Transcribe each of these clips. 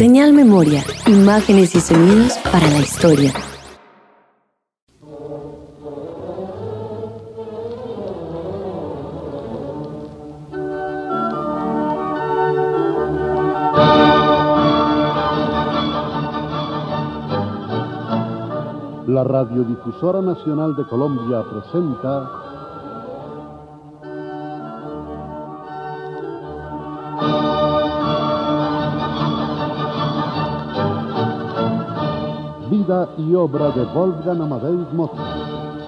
Señal Memoria, imágenes y sonidos para la historia. La Radiodifusora Nacional de Colombia presenta Vida y obra de Wolfgang Amadeus Mozart.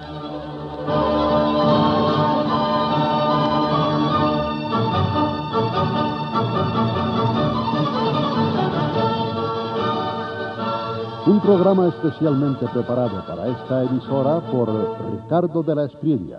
Un programa especialmente preparado para esta emisora por Ricardo de la Espriella.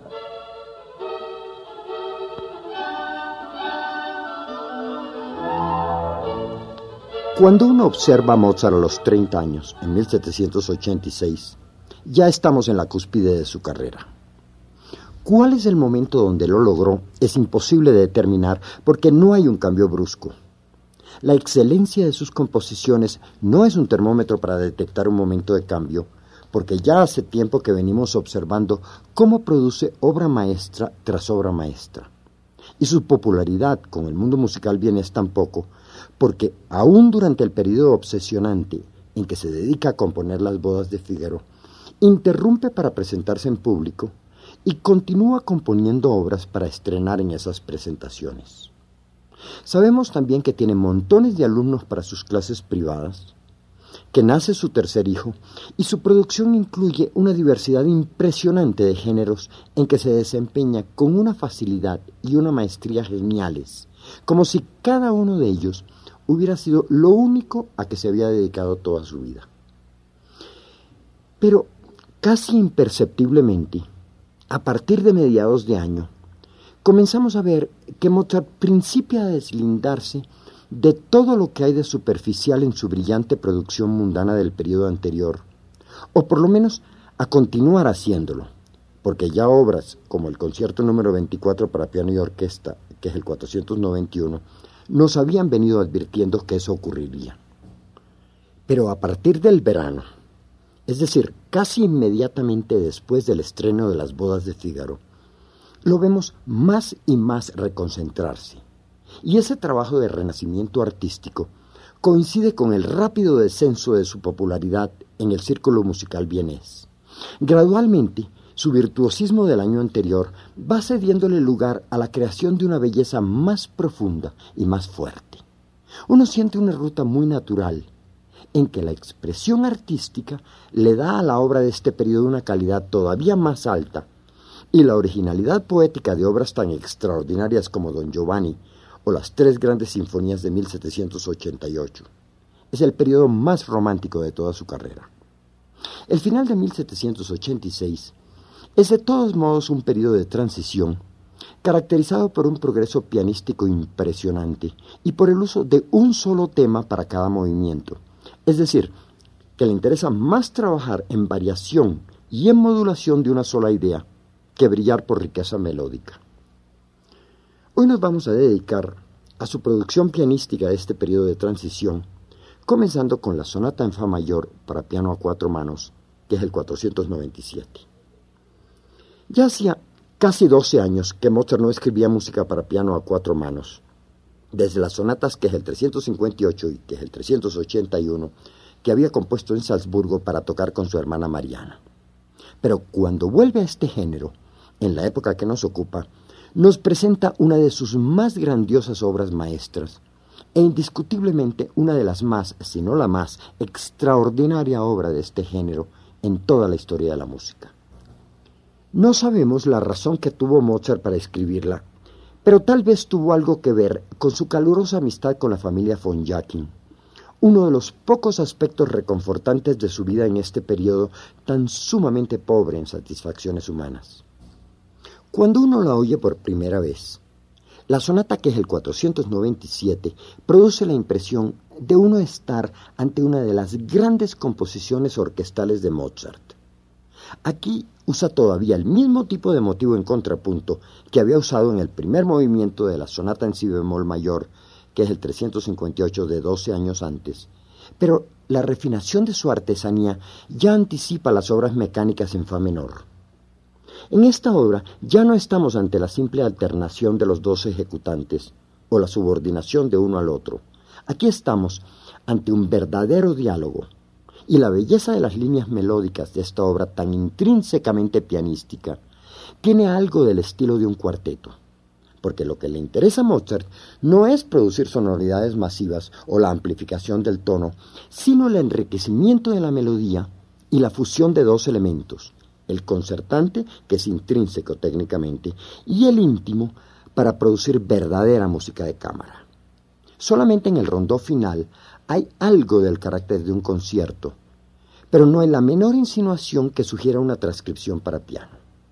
Cuando uno observa a Mozart a los 30 años, en 1786, ya estamos en la cúspide de su carrera. ¿Cuál es el momento donde lo logró? Es imposible de determinar porque no hay un cambio brusco. La excelencia de sus composiciones no es un termómetro para detectar un momento de cambio, porque ya hace tiempo que venimos observando cómo produce obra maestra tras obra maestra. Y su popularidad con el mundo musical viene tan poco, porque aún durante el periodo obsesionante en que se dedica a componer las bodas de Fígaro, interrumpe para presentarse en público y continúa componiendo obras para estrenar en esas presentaciones. Sabemos también que tiene montones de alumnos para sus clases privadas, que nace su tercer hijo y su producción incluye una diversidad impresionante de géneros en que se desempeña con una facilidad y una maestría geniales, como si cada uno de ellos hubiera sido lo único a que se había dedicado toda su vida. Pero casi imperceptiblemente, a partir de mediados de año, comenzamos a ver que Mozart principia a deslindarse de todo lo que hay de superficial en su brillante producción mundana del periodo anterior, o por lo menos a continuar haciéndolo, porque ya obras como el concierto número 24 para piano y orquesta, que es el 491, nos habían venido advirtiendo que eso ocurriría. Pero a partir del verano, es decir, casi inmediatamente después del estreno de las bodas de Fígaro, lo vemos más y más reconcentrarse. Y ese trabajo de renacimiento artístico coincide con el rápido descenso de su popularidad en el círculo musical vienés. Gradualmente, su virtuosismo del año anterior va cediéndole lugar a la creación de una belleza más profunda y más fuerte. Uno siente una ruta muy natural, en que la expresión artística le da a la obra de este periodo una calidad todavía más alta, y la originalidad poética de obras tan extraordinarias como Don Giovanni o las tres grandes sinfonías de 1788. Es el periodo más romántico de toda su carrera. El final de 1786 es de todos modos un periodo de transición, caracterizado por un progreso pianístico impresionante y por el uso de un solo tema para cada movimiento. Es decir, que le interesa más trabajar en variación y en modulación de una sola idea que brillar por riqueza melódica. Hoy nos vamos a dedicar a su producción pianística de este periodo de transición, comenzando con la sonata en fa mayor para piano a 4 manos, que es el 497. Ya hacía casi 12 años que Mozart no escribía música para piano a 4 manos. Desde las sonatas, que es el 358 y que es el 381, que había compuesto en Salzburgo para tocar con su hermana Mariana. Pero cuando vuelve a este género, en la época que nos ocupa, nos presenta una de sus más grandiosas obras maestras, e indiscutiblemente una de las más, si no la más, extraordinaria obra de este género en toda la historia de la música. No sabemos la razón que tuvo Mozart para escribirla, pero tal vez tuvo algo que ver con su calurosa amistad con la familia von Jacquin, uno de los pocos aspectos reconfortantes de su vida en este periodo tan sumamente pobre en satisfacciones humanas. Cuando uno la oye por primera vez, la sonata, que es el 497, produce la impresión de uno estar ante una de las grandes composiciones orquestales de Mozart. Aquí usa todavía el mismo tipo de motivo en contrapunto que había usado en el primer movimiento de la sonata en si bemol mayor, que es el 358 de 12 años antes, pero la refinación de su artesanía ya anticipa las obras mecánicas en fa menor. En esta obra ya no estamos ante la simple alternación de los dos ejecutantes o la subordinación de uno al otro. Aquí estamos ante un verdadero diálogo, y la belleza de las líneas melódicas de esta obra tan intrínsecamente pianística tiene algo del estilo de un cuarteto, porque lo que le interesa a Mozart no es producir sonoridades masivas o la amplificación del tono, sino el enriquecimiento de la melodía y la fusión de dos elementos, el concertante, que es intrínseco técnicamente, y el íntimo, para producir verdadera música de cámara. Solamente en el rondó final hay algo del carácter de un concierto, pero no hay la menor insinuación que sugiera una transcripción para piano.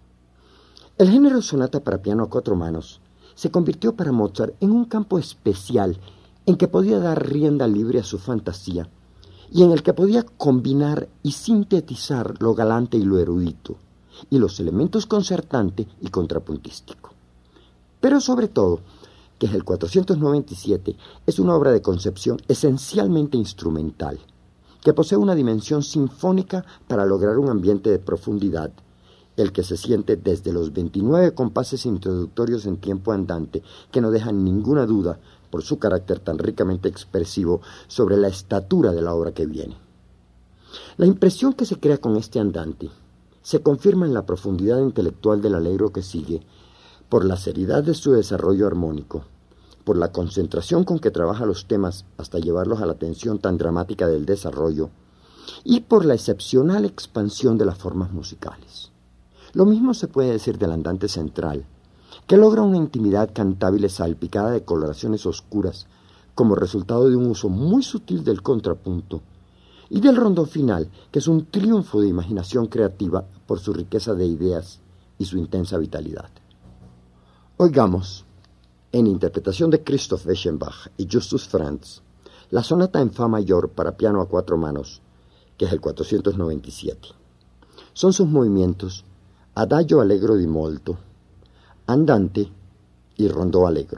El género sonata para piano a cuatro manos se convirtió para Mozart en un campo especial en que podía dar rienda libre a su fantasía y en el que podía combinar y sintetizar lo galante y lo erudito, y los elementos concertante y contrapuntístico. Pero sobre todo, que el 497 es una obra de concepción esencialmente instrumental, que posee una dimensión sinfónica para lograr un ambiente de profundidad, el que se siente desde los 29 compases introductorios en tiempo andante, que no dejan ninguna duda, por su carácter tan ricamente expresivo, sobre la estatura de la obra que viene. La impresión que se crea con este andante se confirma en la profundidad intelectual del allegro que sigue, por la seriedad de su desarrollo armónico, por la concentración con que trabaja los temas hasta llevarlos a la tensión tan dramática del desarrollo, y por la excepcional expansión de las formas musicales. Lo mismo se puede decir del andante central, que logra una intimidad cantable salpicada de coloraciones oscuras, como resultado de un uso muy sutil del contrapunto, y del rondó final, que es un triunfo de imaginación creativa por su riqueza de ideas y su intensa vitalidad. Oigamos, en interpretación de Christoph Eschenbach y Justus Franz, la sonata en fa mayor para piano a cuatro manos, que es el 497. Son sus movimientos Adagio allegro di molto, andante y rondó allegro.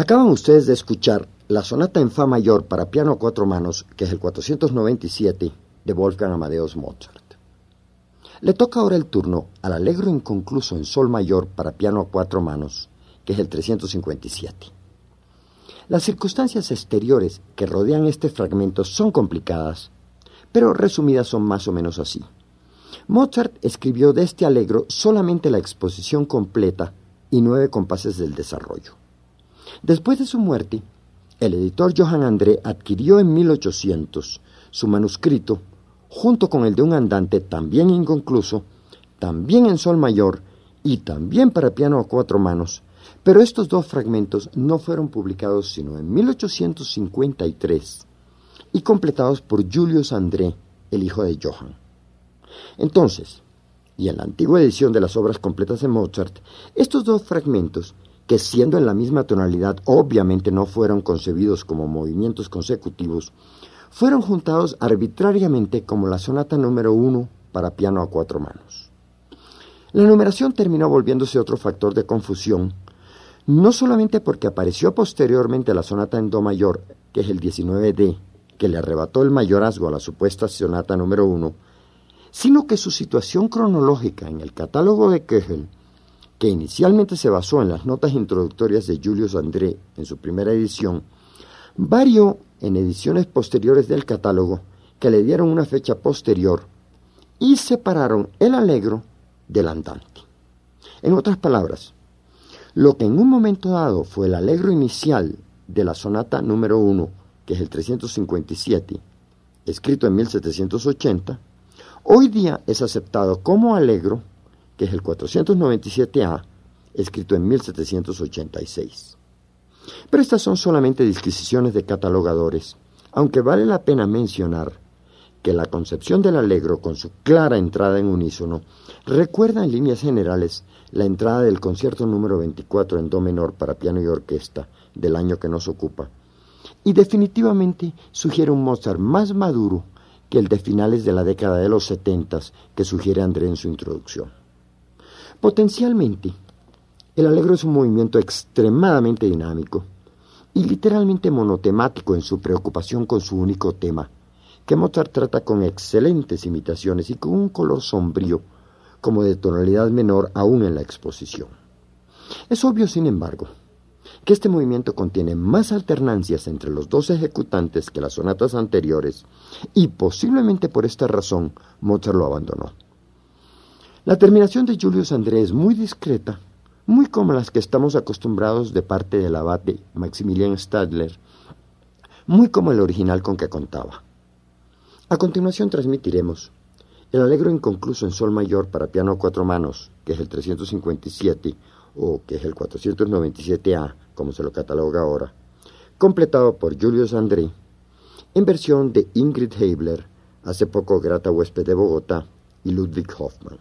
Acaban ustedes de escuchar la sonata en fa mayor para piano a cuatro manos, que es el 497 de Wolfgang Amadeus Mozart. Le toca ahora el turno al Allegro inconcluso en sol mayor para piano a cuatro manos, que es el 357. Las circunstancias exteriores que rodean este fragmento son complicadas, pero resumidas son más o menos así. Mozart escribió de este Allegro solamente la exposición completa y 9 compases del desarrollo. Después de su muerte, el editor Johann André adquirió en 1800 su manuscrito junto con el de un andante también inconcluso, también en sol mayor y también para piano a cuatro manos, pero estos dos fragmentos no fueron publicados sino en 1853 y completados por Julius André, el hijo de Johann. Entonces, y en la antigua edición de las obras completas de Mozart, estos dos fragmentos, que siendo en la misma tonalidad obviamente no fueron concebidos como movimientos consecutivos, fueron juntados arbitrariamente como la sonata número 1 para piano a cuatro manos. La numeración terminó volviéndose otro factor de confusión, no solamente porque apareció posteriormente la sonata en do mayor, que es el 19D, que le arrebató el mayorazgo a la supuesta sonata número 1, sino que su situación cronológica en el catálogo de Köchel, que inicialmente se basó en las notas introductorias de Julius André en su primera edición, varió en ediciones posteriores del catálogo que le dieron una fecha posterior y separaron el Allegro del andante. En otras palabras, lo que en un momento dado fue el Allegro inicial de la sonata número 1, que es el 357, escrito en 1780, hoy día es aceptado como Allegro, que es el 497A, escrito en 1786. Pero estas son solamente disquisiciones de catalogadores, aunque vale la pena mencionar que la concepción del Allegro, con su clara entrada en unísono, recuerda en líneas generales la entrada del concierto número 24 en do menor para piano y orquesta del año que nos ocupa, y definitivamente sugiere un Mozart más maduro que el de finales de la década de los 70 que sugiere André en su introducción. Potencialmente, el Allegro es un movimiento extremadamente dinámico y literalmente monotemático en su preocupación con su único tema, que Mozart trata con excelentes imitaciones y con un color sombrío, como de tonalidad menor aún en la exposición. Es obvio, sin embargo, que este movimiento contiene más alternancias entre los dos ejecutantes que las sonatas anteriores, y posiblemente por esta razón Mozart lo abandonó. La terminación de Julius André es muy discreta, muy como las que estamos acostumbrados de parte del abate Maximilian Stadler, muy como el original con que contaba. A continuación transmitiremos el Allegro inconcluso en sol mayor para piano a cuatro manos, que es el 357, o que es el 497A, como se lo cataloga ahora, completado por Julius André, en versión de Ingrid Heibler, hace poco grata huésped de Bogotá, y Ludwig Hoffmann.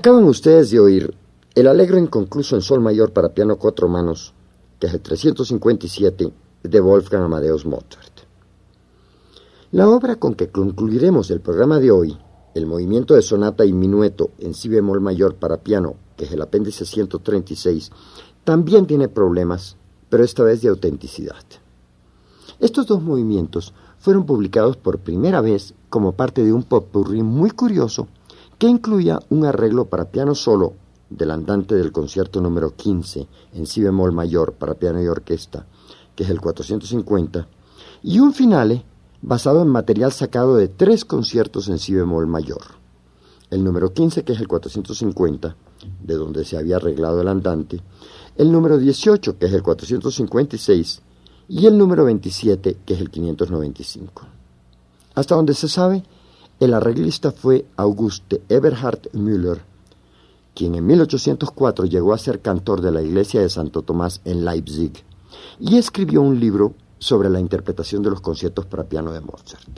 Acaban ustedes de oír el Allegro inconcluso en sol mayor para piano 4 manos, que es el 357 de Wolfgang Amadeus Mozart. La obra con que concluiremos el programa de hoy, el movimiento de sonata y minueto en si bemol mayor para piano, que es el apéndice 136, también tiene problemas, pero esta vez de autenticidad. Estos dos movimientos fueron publicados por primera vez como parte de un popurrí muy curioso que incluía un arreglo para piano solo del andante del concierto número 15 en si bemol mayor para piano y orquesta, que es el 450, y un finale basado en material sacado de 3 conciertos en si bemol mayor. El número 15, que es el 450, de donde se había arreglado el andante, el número 18, que es el 456, y el número 27, que es el 595. Hasta donde se sabe, el arreglista fue Auguste Eberhard Müller, quien en 1804 llegó a ser cantor de la iglesia de Santo Tomás en Leipzig, y escribió un libro sobre la interpretación de los conciertos para piano de Mozart.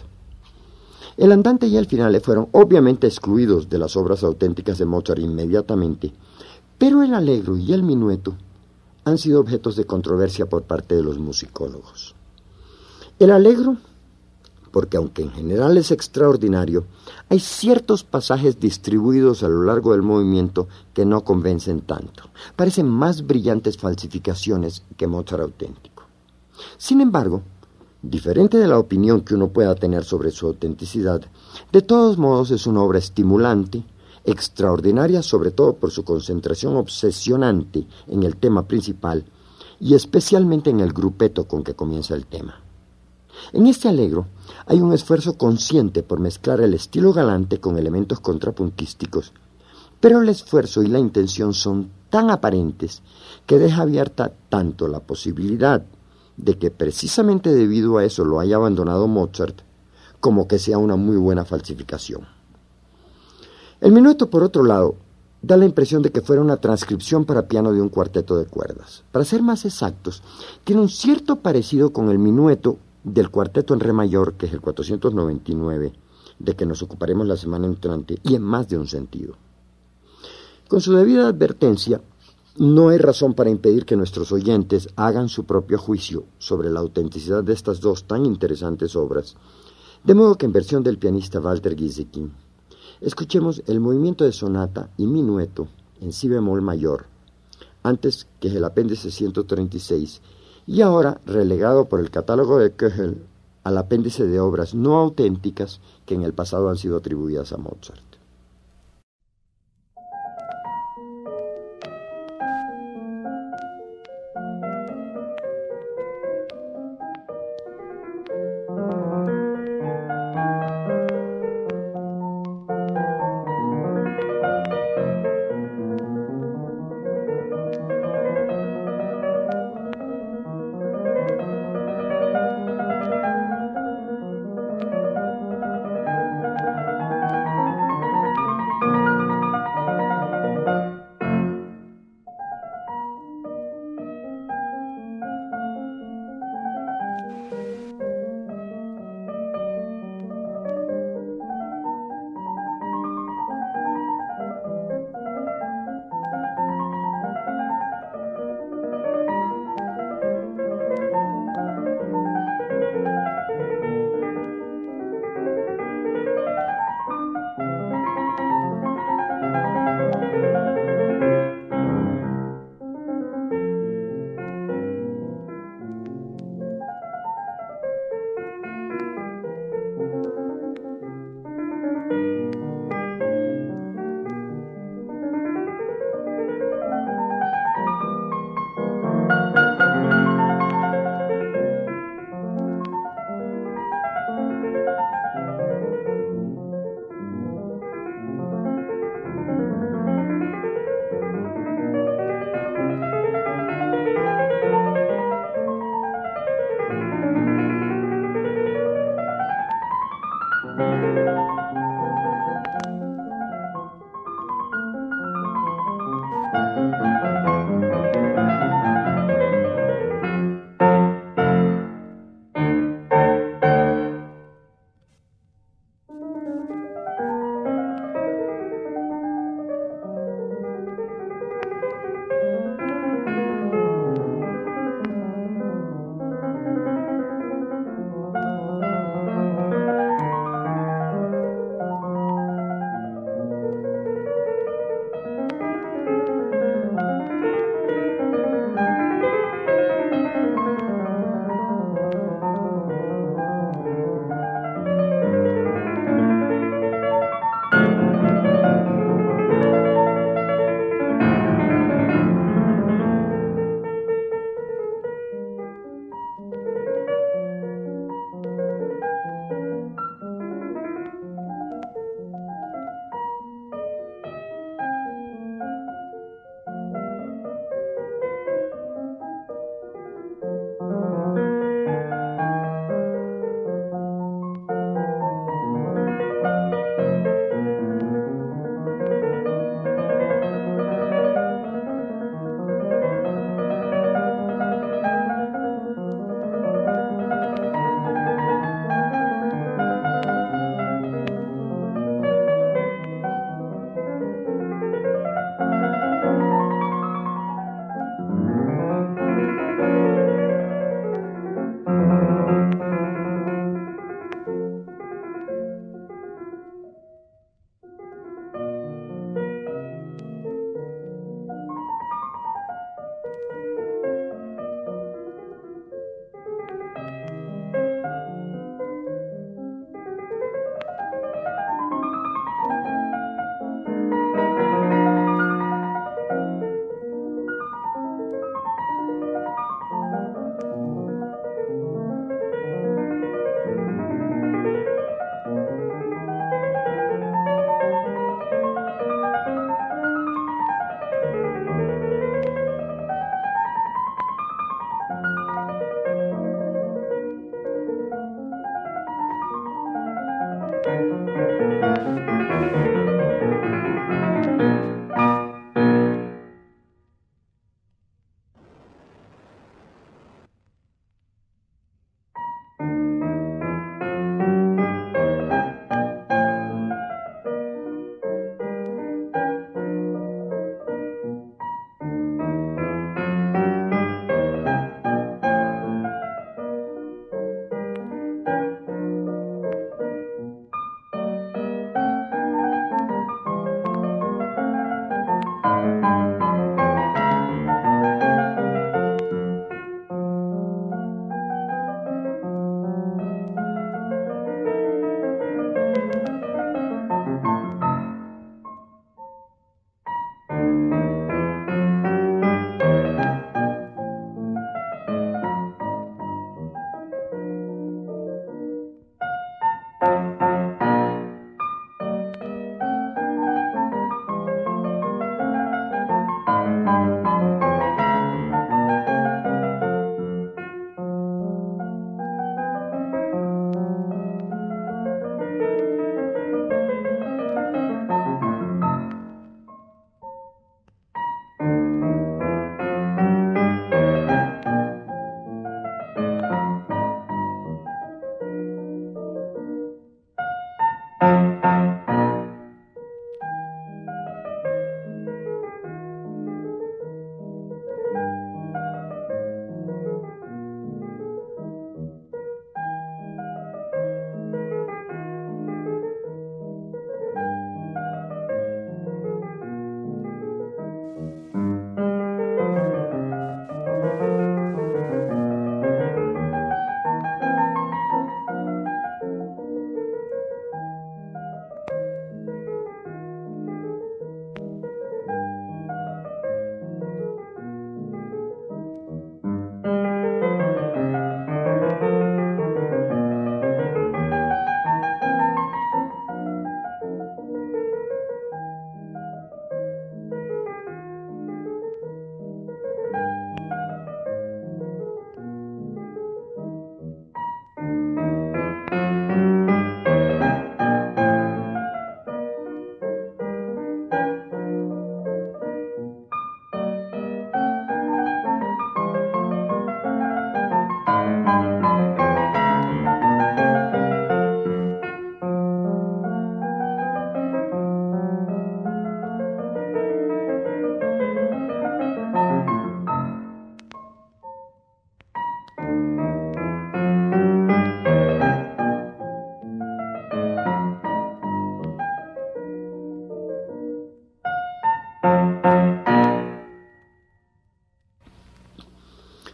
El andante y el finale fueron obviamente excluidos de las obras auténticas de Mozart inmediatamente, pero el allegro y el minueto han sido objetos de controversia por parte de los musicólogos. El allegro, porque aunque en general es extraordinario, hay ciertos pasajes distribuidos a lo largo del movimiento que no convencen tanto. Parecen más brillantes falsificaciones que Mozart auténtico. Sin embargo, diferente de la opinión que uno pueda tener sobre su autenticidad, de todos modos es una obra estimulante, extraordinaria sobre todo por su concentración obsesionante en el tema principal y especialmente en el grupeto con que comienza el tema. En este allegro hay un esfuerzo consciente por mezclar el estilo galante con elementos contrapuntísticos, pero el esfuerzo y la intención son tan aparentes que deja abierta tanto la posibilidad de que precisamente debido a eso lo haya abandonado Mozart, como que sea una muy buena falsificación. El minueto, por otro lado, da la impresión de que fuera una transcripción para piano de un cuarteto de cuerdas. Para ser más exactos, tiene un cierto parecido con el minueto del cuarteto en re mayor, que es el 499, de que nos ocuparemos la semana entrante, y en más de un sentido. Con su debida advertencia, no hay razón para impedir que nuestros oyentes hagan su propio juicio sobre la autenticidad de estas dos tan interesantes obras, de modo que en versión del pianista Walter Gieseking, escuchemos el movimiento de sonata y minueto en si bemol mayor, antes que es el apéndice 136, y ahora relegado por el catálogo de Köchel al apéndice de obras no auténticas que en el pasado han sido atribuidas a Mozart.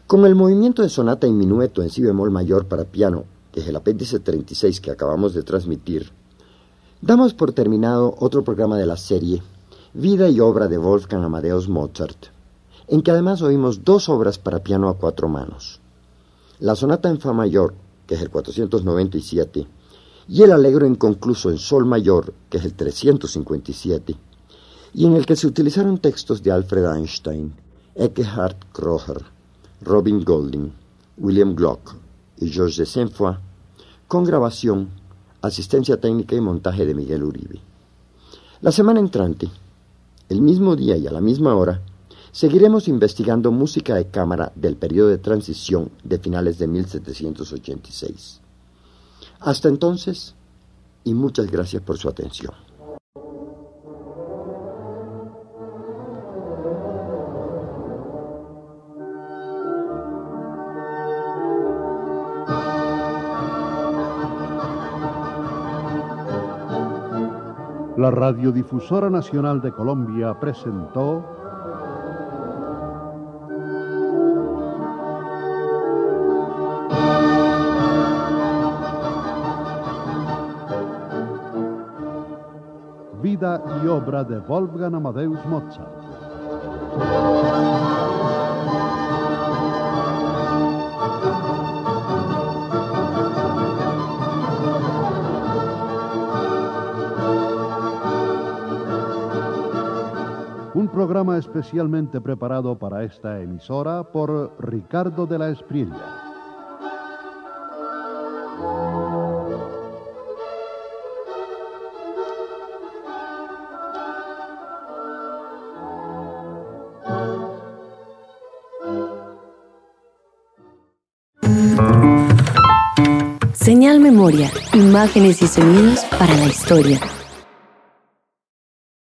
Con el movimiento de sonata y minueto en si bemol mayor para piano, que es el apéndice 36 que acabamos de transmitir, damos por terminado otro programa de la serie Vida y obra de Wolfgang Amadeus Mozart, en que además oímos 2 obras para piano a 4 manos. La sonata en fa mayor, que es el 497, y el allegro inconcluso en sol mayor, que es el 357, y en el que se utilizaron textos de Alfred Einstein, Ekkehard Kroher, Robin Golding, William Gluck y Georges de Saint-Foy, con grabación, asistencia técnica y montaje de Miguel Uribe. La semana entrante, el mismo día y a la misma hora, seguiremos investigando música de cámara del periodo de transición de finales de 1786. Hasta entonces, y muchas gracias por su atención. La Radiodifusora Nacional de Colombia presentó Vida y obra de Wolfgang Amadeus Mozart. Un programa especialmente preparado para esta emisora por Ricardo de la Espriella. Señal Memoria, imágenes y sonidos para la historia.